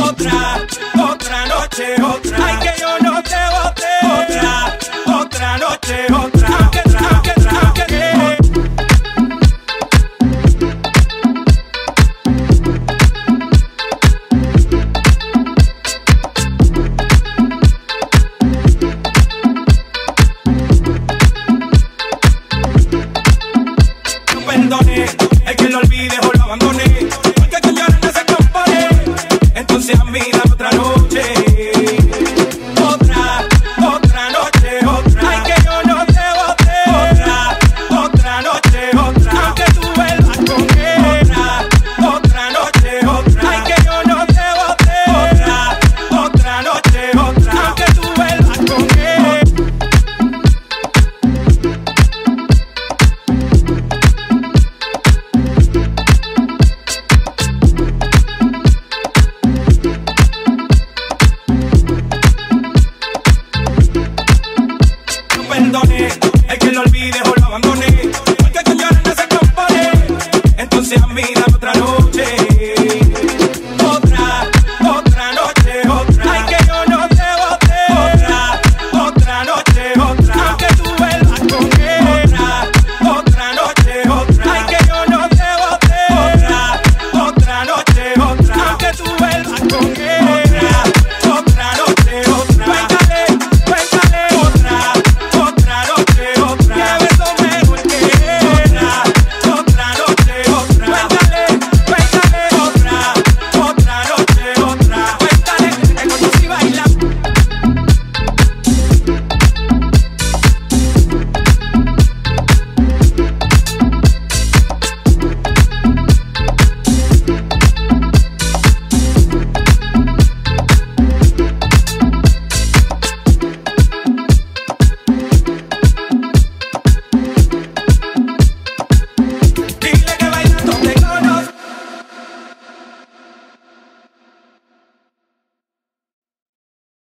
otra noche, otra. Ay, que yo no te boté. Otra noche, otra. No perdoné, el que lo olvide o lo abandoné, porque con llorar no se compone. Entonces a mí